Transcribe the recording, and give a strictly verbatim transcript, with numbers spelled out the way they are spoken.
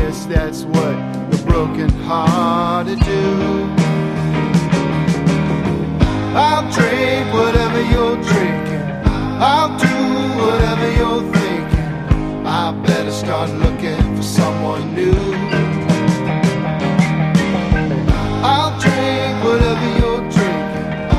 guess that's what the broken hearted do. I'll drink whatever you're drinking, I'll do whatever you're thinking. I better start looking for someone new.